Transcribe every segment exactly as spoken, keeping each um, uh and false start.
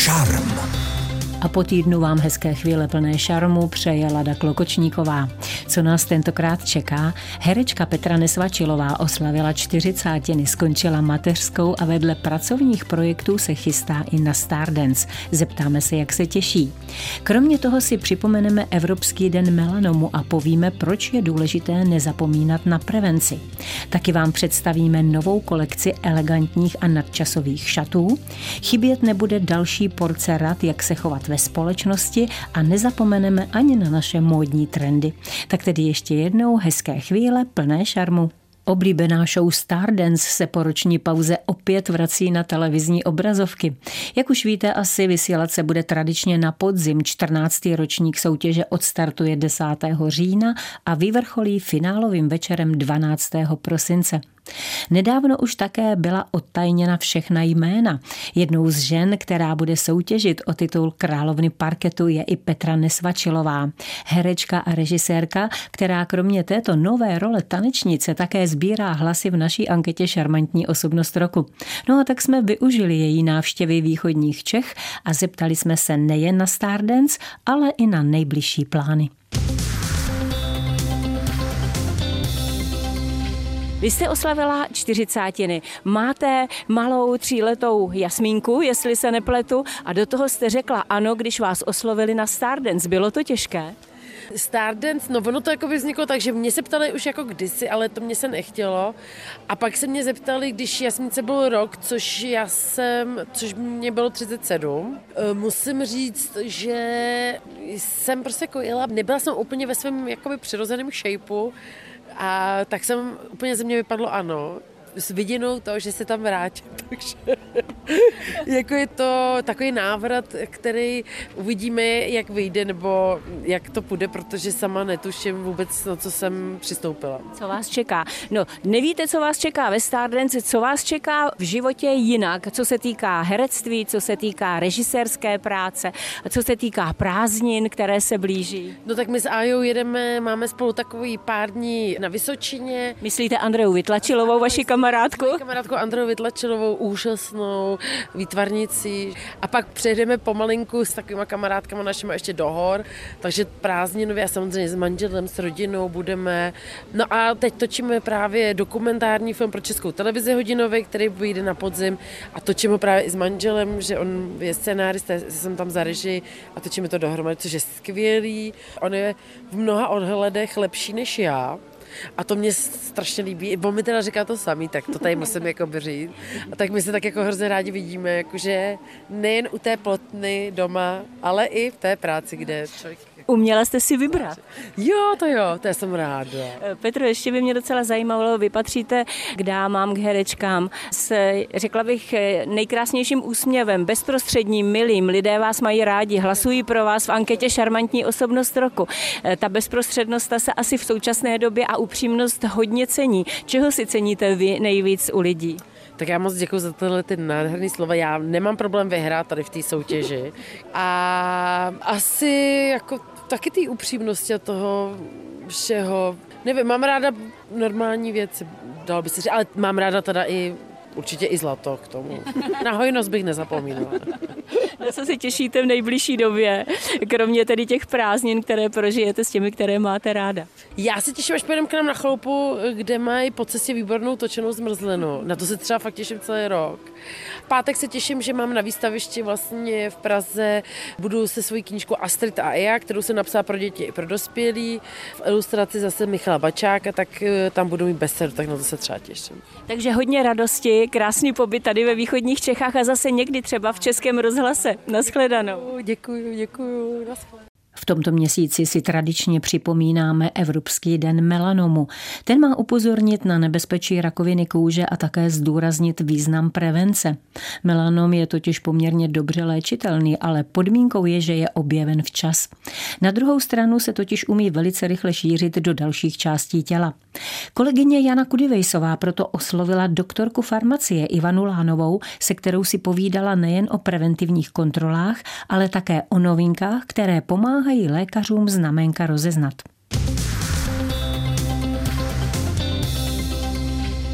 Šarm. A po týdnu vám hezké chvíle plné šarmu přeje Lada Klokočníková. Co nás tentokrát čeká? Herečka Petra Nesvačilová oslavila čtyřicátiny, skončila mateřskou a vedle pracovních projektů se chystá i na Stardance. Zeptáme se, jak se těší. Kromě toho si připomeneme Evropský den melanomu a povíme, proč je důležité nezapomínat na prevenci. Taky vám představíme novou kolekci elegantních a nadčasových šatů. Chybět nebude další porce rad, jak se chovat ve společnosti a nezapomeneme ani na naše módní trendy. Tak tedy ještě jednou hezké chvíle plné šarmu. Oblíbená show Stardance se po roční pauze opět vrací na televizní obrazovky. Jak už víte, asi vysílat se bude tradičně na podzim. čtrnáctý ročník soutěže odstartuje desátého října a vyvrcholí finálovým večerem dvanáctého prosince. Nedávno už také byla odtajněna všechna jména. Jednou z žen, která bude soutěžit o titul královny parketu, je i Petra Nesvačilová. Herečka a režisérka, která kromě této nové role tanečnice také sbírá hlasy v naší anketě Šarmantní osobnost roku. No a tak jsme využili její návštěvy východních Čech a zeptali jsme se nejen na Stardance, ale i na nejbližší plány. Vy jste oslavila čtyřicátiny. Máte malou tříletou Jasmínku, jestli se nepletu, a do toho jste řekla ano, když vás oslovili na Stardance. Bylo to těžké? Stardance, no ono to jako by vzniklo tak, že mě se ptali už jako kdysi, ale to mě se nechtělo. A pak se mě zeptali, když Jasmínce byl rok, což já jsem, což mě bylo třicet sedm. Musím říct, že jsem prostě jako jela, nebyla jsem úplně ve svém jakoby přirozeném shapeu, a tak jsem úplně ze mě vypadlo ano, s vidinou to, že se tam vrátím, takže jako je to takový návrat, který uvidíme, jak vyjde, nebo jak to půjde, protože sama netuším vůbec, na co jsem přistoupila. Co vás čeká? No, nevíte, co vás čeká ve Stardance, co vás čeká v životě jinak, co se týká herectví, co se týká režisérské práce, a co se týká prázdnin, které se blíží. No tak my s Ájou jedeme, máme spolu takový pár dní na Vysočině. Myslíte Andreu Vytlačilovou, vaši kamarádku? Kamarádku Andreu Vytlačilovou, úžasnou výtvarnicí. A pak přejdeme pomalinku s takovýma kamarádkama našima ještě do hor, takže prázdninově a samozřejmě s manželem, s rodinou budeme. No a teď točíme právě dokumentární film pro Českou televizi hodinový, který vyjde na podzim a točíme ho právě i s manželem, že on je scenárista, jsem tam za režii a točíme to dohromady, což je skvělý. On je v mnoha ohledech lepší než já. A to mě strašně líbí. Bo mi teda říká to samý, tak to tady musím jako říct. A tak my se tak jako hrozně rádi vidíme, jakože nejen u té plotny doma, ale i v té práci, kde člověk... Uměla jste si vybrat? Jo, to jo, to já jsem ráda. Petro, ještě by mě docela zajímalo, vy patříte k dámám, k herečkám s, řekla bych, nejkrásnějším úsměvem, bezprostředním, milým, lidé vás mají rádi, hlasují pro vás v anketě Šarmantní osobnost roku. Ta bezprostřednost ta se asi v současné době a upřímnost hodně cení. Čeho si ceníte vy nejvíc u lidí? Tak já moc děkuji za tyhle ty nádherné slova. Já nemám problém vyhrát tady v té soutěži. A asi jako taky té upřímnosti a toho všeho. Nevím, mám ráda normální věci, dalo by se říct, ale mám ráda teda i určitě i zlato k tomu. Na hojnost bych nezapomínala. Na co se těšíte v nejbližší době, kromě tedy těch prázdnin, které prožijete s těmi, které máte ráda? Já se těším, až pojedeme k nám na chalupu, kde mají po cestě výbornou točenou zmrzlinu. Na to se třeba fakt těším celý rok. V pátek se těším, že mám na výstavišti vlastně v Praze, budu se svojí knížkou Astrid a Ea, kterou jsem napsala pro děti i pro dospělí. V ilustraci zase Michala Bačáka, tak tam budu mít besedu, tak na to se třeba těším. Takže hodně radosti, krásný pobyt tady ve východních Čechách a zase někdy třeba v Českém rozhlase. Nashledanou. Děkuju, děkuju. Nashledanou. V tomto měsíci si tradičně připomínáme Evropský den melanomu. Ten má upozornit na nebezpečí rakoviny kůže a také zdůraznit význam prevence. Melanom je totiž poměrně dobře léčitelný, ale podmínkou je, že je objeven včas. Na druhou stranu se totiž umí velice rychle šířit do dalších částí těla. Kolegyně Jana Kudivejsová proto oslovila doktorku farmacie Ivanu Lánovou, se kterou si povídala nejen o preventivních kontrolách, ale také o novinkách, které pomáhají lékařům znaménka rozeznat.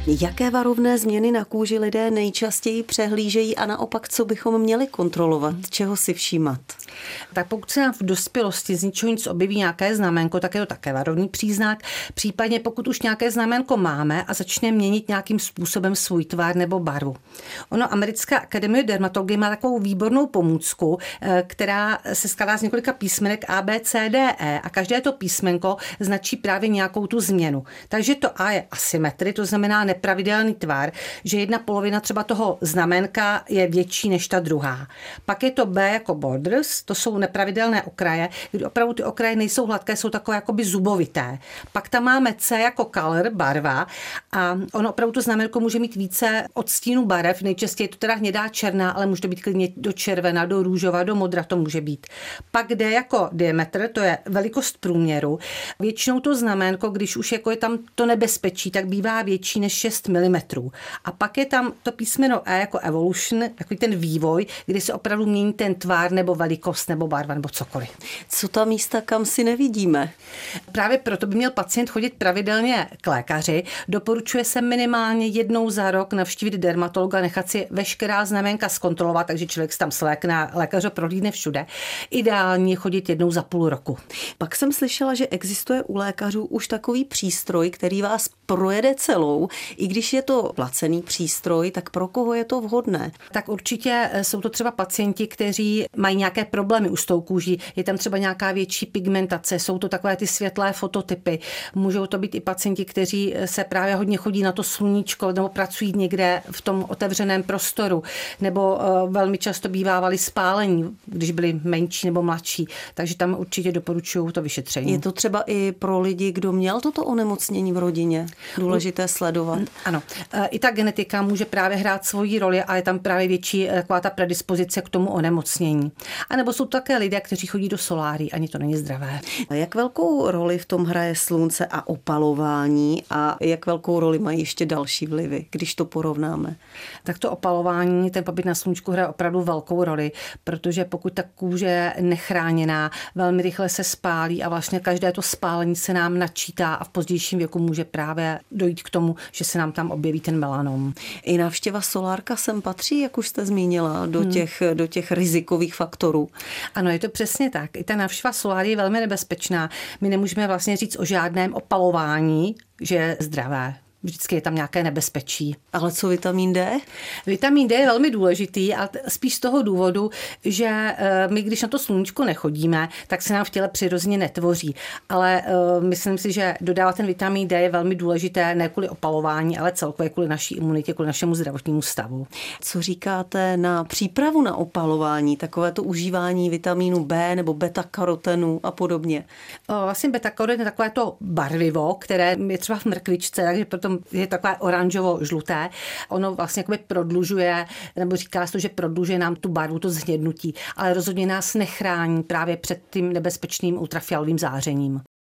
Jaké varovné změny na kůži lidé nejčastěji přehlížejí a naopak, co bychom měli kontrolovat, čeho si všímat? Tak pokud se nám v dospělosti z ničeho nic objeví nějaké znaménko, tak je to také varovný příznak. Případně pokud už nějaké znaménko máme a začne měnit nějakým způsobem svůj tvar nebo barvu. Ono, Americká akademie dermatologie má takovou výbornou pomůcku, která se skládá z několika písmenek A, B, C, D, E a každé to písmenko značí právě nějakou tu změnu. Takže to A je asymetrie, to znamená nepravidelný tvar, že jedna polovina třeba toho znaménka je větší než ta druhá. Pak je to B jako borders, to jsou nepravidelné okraje, kdy opravdu ty okraje nejsou hladké, jsou takové jakoby zubovité. Pak tam máme C jako color, barva, a ono opravdu to znamenko může mít více odstínů barev, nejčastěji je to teda hnědá černá, ale může to být klidně do červena, do růžova, do modra to může být. Pak D jako diametr, to je velikost průměru. Většinou to znaménko, když už jako je tam to nebezpečí, tak bývá větší než šest milimetrů. A pak je tam to písmeno E jako evolution, takový ten vývoj, kdy se opravdu mění ten tvar nebo velikost nebo barva nebo cokoliv. Co ta místa, kam si nevidíme? Právě proto by měl pacient chodit pravidelně k lékaři. Doporučuje se minimálně jednou za rok navštívit dermatologa, nechat si veškerá znaménka zkontrolovat, takže člověk se tam slékne, lékař ho prohlídne všude. Ideální chodit jednou za půl roku. Pak jsem slyšela, že existuje u lékařů už takový přístroj, který vás projede celou. I když je to placený přístroj, tak pro koho je to vhodné? Tak určitě jsou to třeba pacienti, kteří mají nějaké problémy už s tou kůží. Je tam třeba nějaká větší pigmentace, jsou to takové ty světlé fototypy. Můžou to být i pacienti, kteří se právě hodně chodí na to sluníčko nebo pracují někde v tom otevřeném prostoru, nebo velmi často bývávali spálení, když byli menší nebo mladší. Takže tam určitě doporučuju to vyšetření. Je to třeba i pro lidi, kdo měl toto onemocnění v rodině? Důležité sledovat. Ano. I ta genetika může právě hrát svoji roli a je tam právě větší taková ta predispozice k tomu onemocnění. A nebo jsou to také lidé, kteří chodí do soláří, ani to není zdravé. A jak velkou roli v tom hraje slunce a opalování a jak velkou roli mají ještě další vlivy, když to porovnáme? Tak to opalování, ten pobyt na sluníčku hraje opravdu velkou roli, protože pokud ta kůže je nechráněná, velmi rychle se spálí a vlastně každé to spálení se nám načítá a v pozdějším věku může právě dojít k tomu, že se nám tam objeví ten melanom. I návštěva solárka sem patří, jak už jste zmínila, do těch, hmm. do těch rizikových faktorů. Ano, je to přesně tak. I ta návštěva soláry je velmi nebezpečná. My nemůžeme vlastně říct o žádném opalování, že je zdravé. Vždycky je tam nějaké nebezpečí. Ale co vitamin D? Vitamin D je velmi důležitý a spíš z toho důvodu, že my, když na to sluníčko nechodíme, tak se nám v těle přirozeně netvoří. Ale uh, myslím si, že dodávat ten vitamin D je velmi důležité ne kvůli opalování, ale celkově kvůli naší imunitě, kvůli našemu zdravotnímu stavu. Co říkáte na přípravu na opalování, takovéto užívání vitamínu B nebo beta-karotenu a podobně? Uh, vlastně beta-karoten je takové to barvivo, které je třeba v mrkvičce, takže proto je takové oranžovo-žluté. Ono vlastně jakoby prodlužuje, nebo říká se to, že prodlužuje nám tu barvu, to zhnědnutí, ale rozhodně nás nechrání právě před tím nebezpečným ultrafialovým zářením.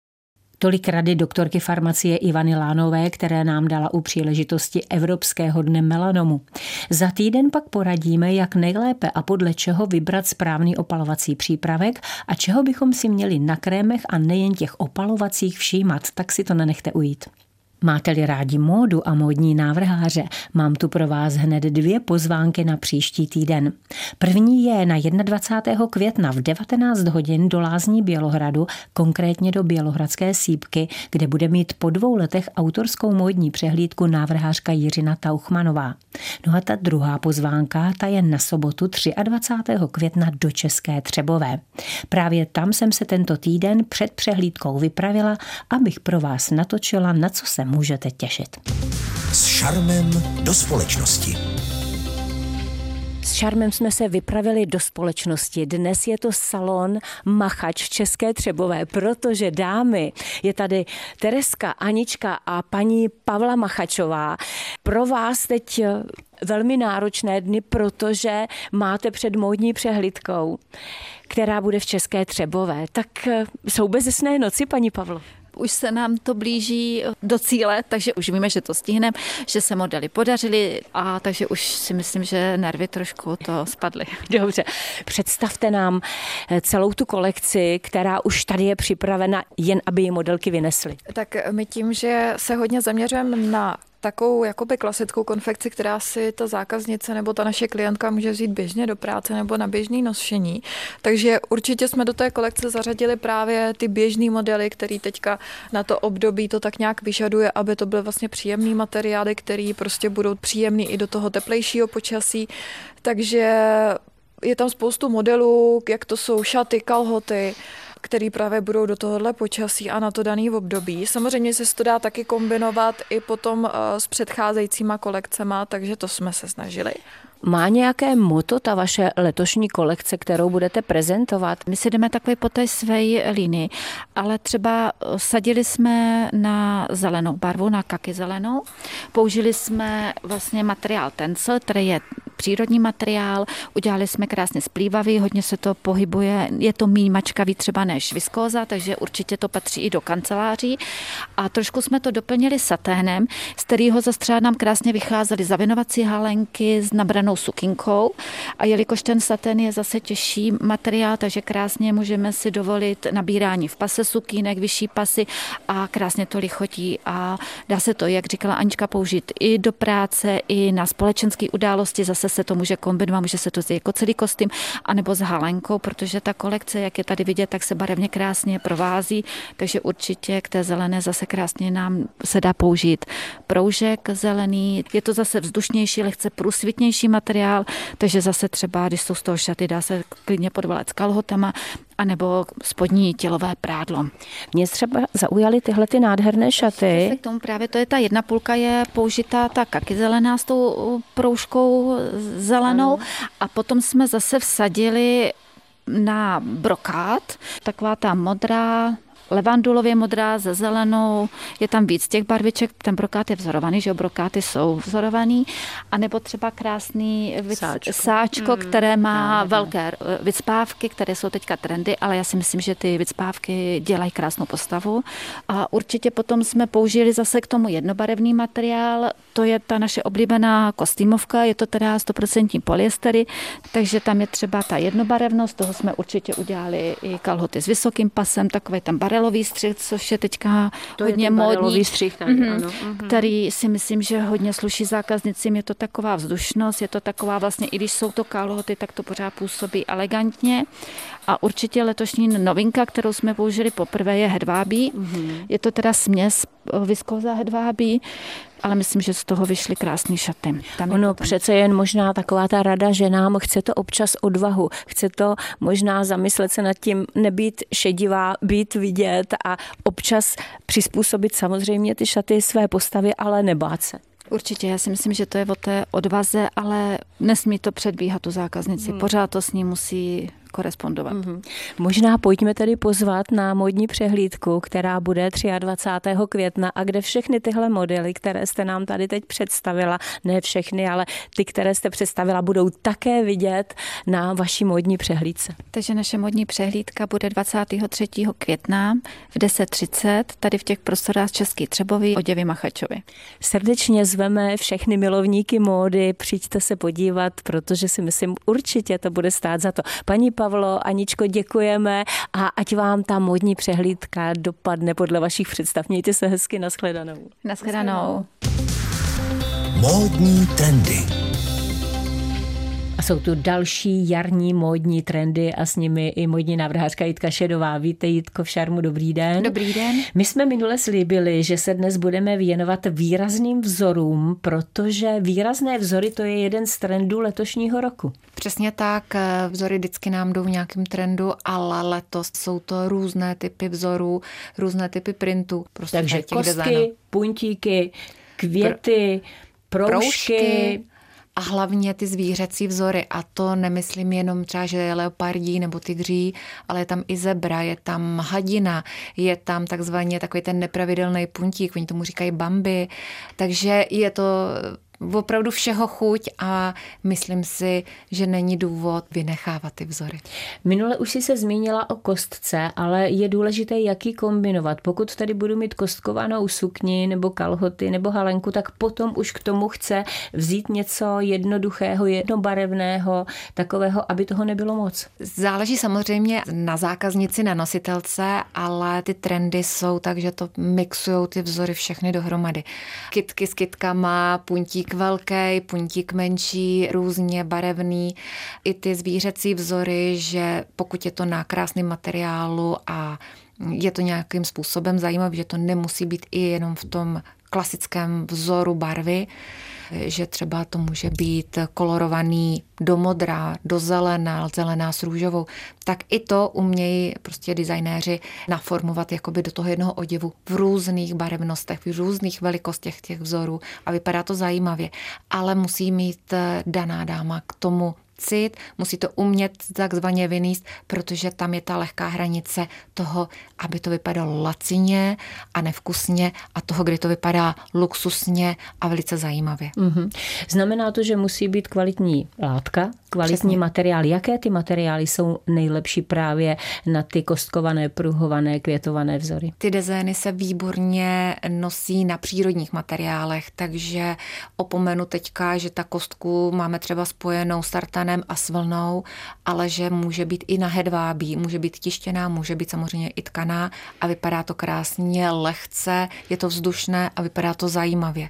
Tolik rady doktorky farmacie Ivany Lánové, které nám dala u příležitosti Evropského dne melanomu. Za týden pak poradíme, jak nejlépe a podle čeho vybrat správný opalovací přípravek a čeho bychom si měli na krémech a nejen těch opalovacích všímat, tak si to nenechte ujít. Máte-li rádi módu a módní návrháře, mám tu pro vás hned dvě pozvánky na příští týden. První je na dvacátého prvního května v devatenáct hodin do Lázní Bělohradu, konkrétně do Bělohradské Sýpky, kde bude mít po dvou letech autorskou módní přehlídku návrhářka Tauchmanová. No a ta druhá pozvánka, ta je na sobotu dvacátého třetího května do České Třebové. Právě tam jsem se tento týden před přehlídkou vypravila, abych pro vás natočila, na co se můžete těšit. S šarmem do společnosti. S šarmem jsme se vypravili do společnosti. Dnes je to salon Machač v České Třebové, protože dámy, je tady Tereska, Anička a paní Pavla Machačová. Pro vás teď velmi náročné dny, protože máte před módní přehlídkou, která bude v České Třebové. Tak jsou bezesné noci, paní Pavlo? Už se nám to blíží do cíle, takže už víme, že to stihneme, že se modely podařily a takže už si myslím, že nervy trošku to spadly. Dobře, představte nám celou tu kolekci, která už tady je připravena, jen aby ji modelky vynesly. Tak my tím, že se hodně zaměřujeme na takovou jakoby klasickou konfekci, která si ta zákaznice nebo ta naše klientka může vzít běžně do práce nebo na běžný nošení. Takže určitě jsme do té kolekce zařadili právě ty běžný modely, který teďka na to období to tak nějak vyžaduje, aby to byly vlastně příjemný materiály, který prostě budou příjemný i do toho teplejšího počasí. Takže je tam spoustu modelů, jak to jsou šaty, kalhoty, který právě budou do tohohle počasí a na to daný období. Samozřejmě se to dá taky kombinovat i potom s předcházejícíma kolekcema, takže to jsme se snažili. Má nějaké motto ta vaše letošní kolekce, kterou budete prezentovat? My si jdeme takové po té své linii, ale třeba sadili jsme na zelenou barvu, na kaki zelenou. Použili jsme vlastně materiál tencel, který je přírodní materiál, udělali jsme krásně splývavý, hodně se to pohybuje, je to méně mačkavý třeba než viskóza, takže určitě to patří i do kanceláří. A trošku jsme to doplnili saténem, z kterého zase třeba nám krásně vycházely zavinovací halenky s nabranou sukinkou. A jelikož ten satén je zase těžší materiál, takže krásně můžeme si dovolit nabírání v pase sukínek, vyšší pasy a krásně to lichotí. A dá se to, jak říkala Anička, použít i do práce, i na společenské události, zase se to může kombinovat, může se to vzít jako celý kostým, anebo s halenkou, protože ta kolekce, jak je tady vidět, tak se barevně krásně provází, takže určitě k té zelené zase krásně nám se dá použít proužek zelený, je to zase vzdušnější, lehce průsvitnější materiál, takže zase třeba, když jsou z toho šaty, dá se klidně podvalet s kalhotama, anebo spodní tělové prádlo. Mě třeba zaujaly tyhle ty nádherné šaty. K tomu právě to je ta jedna půlka je použitá ta kaki zelená s tou proužkou zelenou ano. A potom jsme zase vsadili na brokát, taková ta modrá, levandulově modrá se zelenou, je tam víc těch barviček, ten brokát je vzorovaný, že brokáty jsou vzorovaný, anebo třeba krásný vic, sáčko, sáčko mm. které má no, velké vycpávky, které jsou teďka trendy, ale já si myslím, že ty vycpávky dělají krásnou postavu. A určitě potom jsme použili zase k tomu jednobarevný materiál, to je ta naše oblíbená kostýmovka, je to teda sto procent polyestery, takže tam je třeba ta jednobarevnost, toho jsme určitě udělali i kalhoty s vysokým pasem, takový ten barelový střih, což je teďka to hodně je módní, střih, tady, mm-hmm. ano. Mm-hmm. který si myslím, že hodně sluší zákaznicím, je to taková vzdušnost, je to taková vlastně, i když jsou to kalhoty, tak to pořád působí elegantně. A určitě letošní novinka, kterou jsme použili poprvé, je hedvábí. Mm-hmm. Je to teda směs viskóza hedvábí, ale myslím, že z toho vyšly krásný šaty. Tam ono přece jen možná taková ta rada, že nám chce to občas odvahu. Chce to možná zamyslet se nad tím, nebýt šedivá, být vidět a občas přizpůsobit samozřejmě ty šaty své postavy, ale nebát se. Určitě, já si myslím, že to je o té odvaze, ale nesmí to předbíhat tu zákaznici. Hmm. Pořád to s ní musí korespondovat. Mm-hmm. Možná pojďme tedy pozvat na módní přehlídku, která bude dvacátého třetího května a kde všechny tyhle modely, které jste nám tady teď představila, ne všechny, ale ty, které jste představila, budou také vidět na vaší módní přehlídce. Takže naše módní přehlídka bude dvacátého třetího května v deset třicet tady v těch prostorách Český Třebový oděvy Machačovi. Srdečně zveme všechny milovníky módy, přijďte se podívat, protože si myslím, určitě to bude stát za to. Paní Pavlo, Aničko, děkujeme a ať vám ta módní přehlídka dopadne podle vašich představ. Mějte se hezky, nashledanou. Nashledanou. Módní trendy. A jsou tu další jarní módní trendy a s nimi i módní návrhářka Jitka Šedová. Vítej, Jitko, v Šarmu, dobrý den. Dobrý den. My jsme minule slíbili, že se dnes budeme věnovat výrazným vzorům, protože výrazné vzory to je jeden z trendů letošního roku. Přesně tak, vzory vždycky nám jdou v nějakém trendu, ale letos jsou to různé typy vzorů, různé typy printů. Prostě takže kostky, designů. Puntíky, květy, proužky, proužky. A hlavně ty zvířecí vzory. A to nemyslím jenom třeba, že je leopardí nebo tygří, ale je tam i zebra, je tam hadina, je tam takzvaně takový ten nepravidelný puntík, oni tomu říkají bambi. Takže je to opravdu všeho chuť a myslím si, že není důvod vynechávat ty vzory. Minule už si se zmínila o kostce, ale je důležité, jak ji kombinovat. Pokud tady budu mít kostkovanou sukni nebo kalhoty nebo halenku, tak potom už k tomu chce vzít něco jednoduchého, jednobarevného, takového, aby toho nebylo moc. Záleží samozřejmě na zákaznici, na nositelce, ale ty trendy jsou tak, že to mixujou ty vzory všechny dohromady. Kytky s kytkama, puntík velký, puntík menší, různě barevný. I ty zvířecí vzory, že pokud je to na krásném materiálu a je to nějakým způsobem zajímavé, že to nemusí být i jenom v tom klasickém vzoru barvy, že třeba to může být kolorovaný do modrá, do zelená, zelená s růžovou, tak i to umějí prostě designéři naformovat jakoby do toho jednoho oděvu v různých barevnostech, v různých velikostech těch vzorů a vypadá to zajímavě, ale musí mít daná dáma k tomu cit, musí to umět takzvaně vynést, protože tam je ta lehká hranice toho, aby to vypadalo lacině a nevkusně a toho, kdy to vypadá luxusně a velice zajímavě. Mm-hmm. Znamená to, že musí být kvalitní látka, kvalitní Přesně. materiál. Jaké ty materiály jsou nejlepší právě na ty kostkované, pruhované, květované vzory? Ty dezény se výborně nosí na přírodních materiálech, takže opomenu teďka, že ta kostku máme třeba spojenou s tartanem a s vlnou, ale že může být i na hedvábí, může být tištěná, může být samozřejmě i tkaná a vypadá to krásně, lehce, je to vzdušné a vypadá to zajímavě.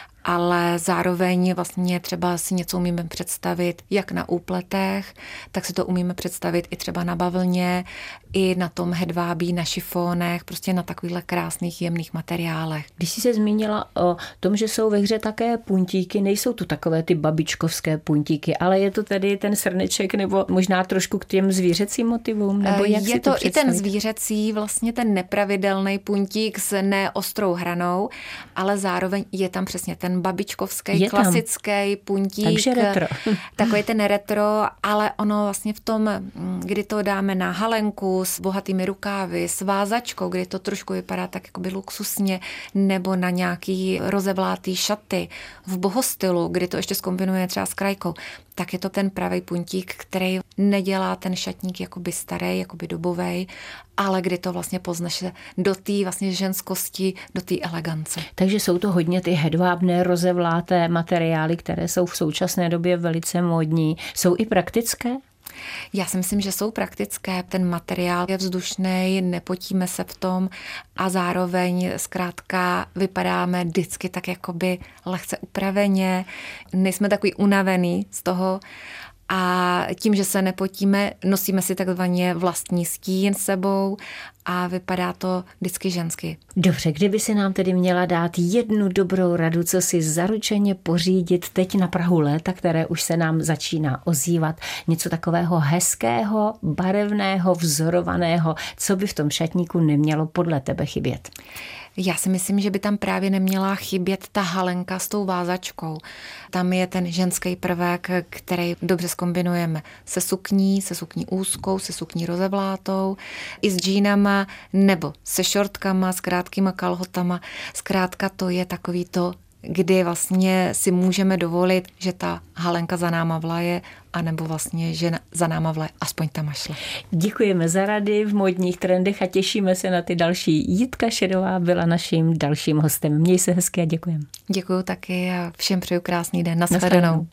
Ale zároveň vlastně třeba si něco umíme představit jak na úpletech, tak si to umíme představit i třeba na bavlně, i na tom hedvábí, na šifónech, prostě na takovýchhle krásných jemných materiálech. Když jsi se zmínila o tom, že jsou ve hře také puntíky, nejsou tu takové ty babičkovské puntíky, ale je to tedy ten srneček nebo možná trošku k těm zvířecím motivům? Nebo jak je si to, to i ten zvířecí, vlastně ten nepravidelný puntík s neostrou hranou, ale zároveň je tam přesně ten babičkovský, klasický puntík. Takže retro. Takový ten retro, ale ono vlastně v tom, kdy to dáme na halenku s bohatými rukávy, s vázačkou, kdy to trošku vypadá tak jakoby luxusně, nebo na nějaký rozevlátý šaty v bohostylu, kdy to ještě zkombinuje třeba s krajkou, tak je to ten pravý puntík, který nedělá ten šatník jakoby starý, jakoby dobovej, ale kdy to vlastně poznáš do té vlastně ženskosti, do té elegance. Takže jsou to hodně ty hedvábné, rozevláté materiály, které jsou v současné době velice módní. Jsou i praktické? Já si myslím, že jsou praktické. Ten materiál je vzdušný, nepotíme se v tom a zároveň zkrátka vypadáme vždycky tak jakoby lehce upraveně, nejsme takový unavený z toho a tím, že se nepotíme, nosíme si takzvaně vlastní stín s sebou a vypadá to vždycky žensky. Dobře, kdyby si nám tedy měla dát jednu dobrou radu, co si zaručeně pořídit teď na prahu léta, které už se nám začíná ozývat, něco takového hezkého, barevného, vzorovaného, co by v tom šatníku nemělo podle tebe chybět? Já si myslím, že by tam právě neměla chybět ta halenka s tou vázačkou. Tam je ten ženský prvek, který dobře zkombinujeme se sukní, se sukní úzkou, se sukní rozevlátou, i s džínama nebo se šortkama, s krátkýma kalhotama. Zkrátka to je takový to, kdy vlastně si můžeme dovolit, že ta halenka za náma vlaje, anebo vlastně, že za náma vlaje aspoň ta mašle. Děkujeme za rady v módních trendech a těšíme se na ty další. Jitka Šedová byla naším dalším hostem. Měj se hezky a děkujeme. Děkuju taky a všem přeju krásný den. Nashledanou.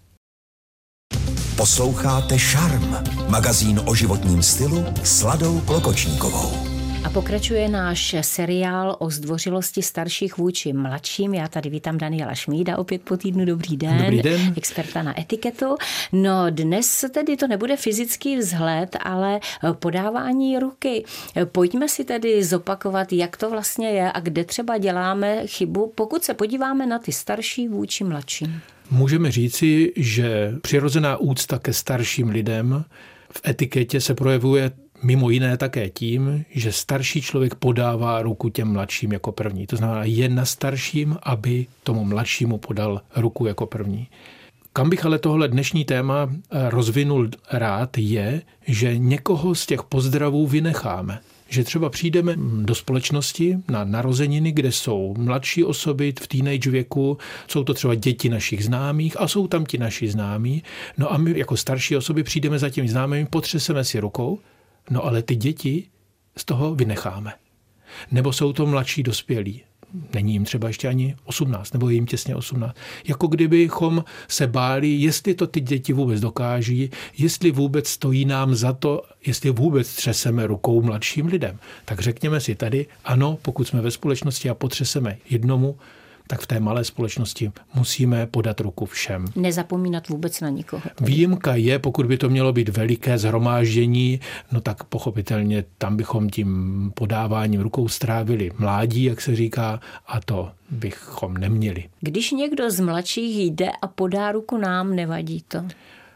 Posloucháte Šarm, magazín o životním stylu s Ladou Klokočníkovou. A pokračuje náš seriál o zdvořilosti starších vůči mladším. Já tady vítám Daniela Šmída, opět po týdnu. Dobrý den. Dobrý den. Experta na etiketu. No dnes tedy to nebude fyzický vzhled, ale podávání ruky. Pojďme si tedy zopakovat, jak to vlastně je a kde třeba děláme chybu, pokud se podíváme na ty starší vůči mladším. Můžeme říci, že přirozená úcta ke starším lidem v etiketě se projevuje mimo jiné také tím, že starší člověk podává ruku těm mladším jako první. To znamená, je na starším, aby tomu mladšímu podal ruku jako první. Kam bych ale tohle dnešní téma rozvinul rád je, že někoho z těch pozdravů vynecháme. že třeba přijdeme do společnosti na narozeniny, kde jsou mladší osoby v teenage věku, jsou to třeba děti našich známých a jsou tam ti naši známí. No a my jako starší osoby přijdeme za těmi známými, potřeseme si rukou, no ale ty děti z toho vynecháme. Nebo jsou to mladší dospělí. Není jim třeba ještě ani osmnáct, nebo je jim těsně osmnáct. Jako kdybychom se báli, jestli to ty děti vůbec dokáží, jestli vůbec stojí nám za to, jestli vůbec třeseme rukou mladším lidem. Tak řekněme si tady, ano, pokud jsme ve společnosti a potřeseme jednomu, tak v té malé společnosti musíme podat ruku všem. Nezapomínat vůbec na nikoho. Výjimka je, pokud by to mělo být veliké shromáždění, no tak pochopitelně tam bychom tím podáváním rukou strávili mládí, jak se říká, a to bychom neměli. Když někdo z mladších jde a podá ruku nám, nevadí to?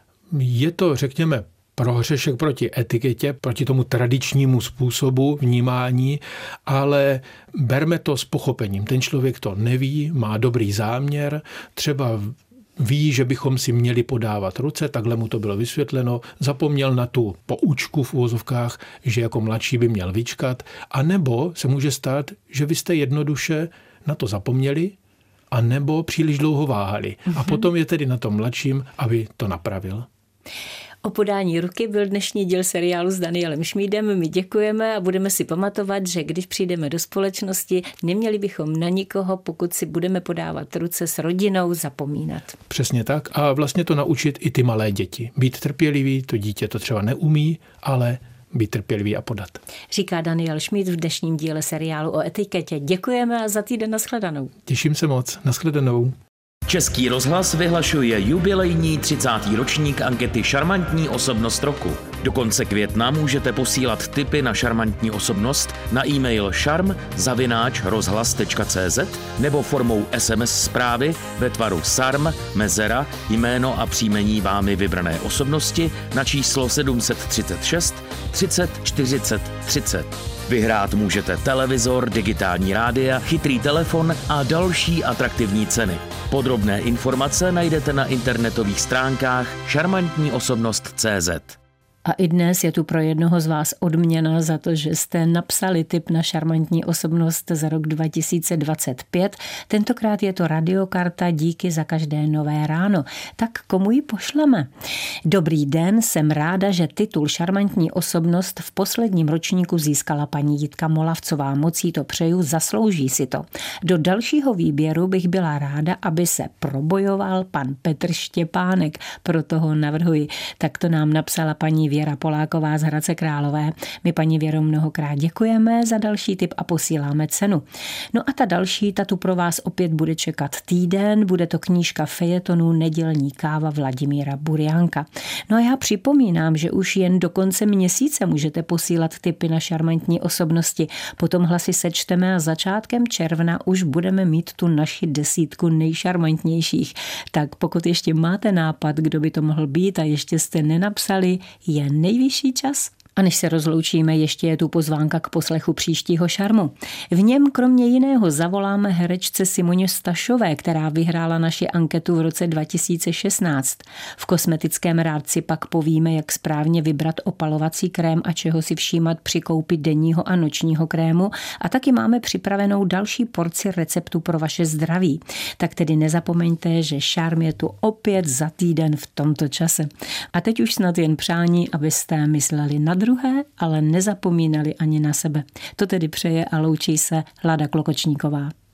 Je to, řekněme, prohřešek proti etiketě, proti tomu tradičnímu způsobu vnímání, ale berme to s pochopením. Ten člověk to neví, má dobrý záměr, třeba ví, že bychom si měli podávat ruce, takhle mu to bylo vysvětleno, zapomněl na tu poučku v uvozovkách, že jako mladší by měl vyčkat, a nebo se může stát, že vy jste jednoduše na to zapomněli, a nebo příliš dlouho váhali. A potom je tedy na tom mladším, aby to napravil. O podání ruky byl dnešní díl seriálu s Danielem Šmídem. My děkujeme a budeme si pamatovat, že když přijdeme do společnosti, neměli bychom na nikoho, pokud si budeme podávat ruce s rodinou, zapomínat. Přesně tak. A vlastně to naučit i ty malé děti. Být trpělivý, to dítě to třeba neumí, ale být trpělivý a podat. Říká Daniel Šmíd v dnešním díle seriálu o etiketě. Děkujeme a za týden nashledanou. Těším se moc. Nashledanou. Český rozhlas vyhlašuje jubilejní třicátý ročník ankety Šarmantní osobnost roku. Do konce května můžete posílat tipy na šarmantní osobnost na e-mail šarm zavináč rozhlas tečka cé zet nebo formou es em es zprávy ve tvaru sarm, mezera, jméno a příjmení vámi vybrané osobnosti na číslo sedm set třicet šest třicet čtyřicet třicet. Vyhrát můžete televizor, digitální rádia, chytrý telefon a další atraktivní ceny. Podrobné informace najdete na internetových stránkách šarmantní osobnost tečka cé zet. A i dnes je tu pro jednoho z vás odměna za to, že jste napsali tip na šarmantní osobnost za rok dva tisíce dvacet pět. Tentokrát je to radiokarta Díky za každé nové ráno. Tak komu ji pošleme? Dobrý den, jsem ráda, že titul šarmantní osobnost v posledním ročníku získala paní Jitka Molavcová. Moc jí to přeju, zaslouží si to. Do dalšího výběru bych byla ráda, aby se probojoval pan Petr Štěpánek. Proto ho navrhuji. Tak to nám napsala paní Věra Poláková z Hradce Králové. My paní Věro mnohokrát děkujeme za další tip a posíláme cenu. No a ta další, ta tu pro vás opět bude čekat týden, bude to knížka fejetonů Nedělní káva Vladimíra Burjánka. No a já připomínám, že už jen do konce měsíce můžete posílat tipy na šarmantní osobnosti. Potom hlasy sečteme a začátkem června už budeme mít tu naši desítku nejšarmantnějších. Tak pokud ještě máte nápad, kdo by to mohl být a ještě jste nenapsali, je nejvyšší čas. A než se rozloučíme, ještě je tu pozvánka k poslechu příštího Šarmu. V něm kromě jiného zavoláme herečce Simoně Stašové, která vyhrála naši anketu v roce dva tisíce šestnáct. V kosmetickém rádci pak povíme, jak správně vybrat opalovací krém a čeho si všímat při koupi denního a nočního krému. A taky máme připravenou další porci receptu pro vaše zdraví. Tak tedy nezapomeňte, že Šarm je tu opět za týden v tomto čase. A teď už snad jen přání, abyste mysleli na druhé, ale nezapomínali ani na sebe. To tedy přeje a loučí se Lada Klokočníková.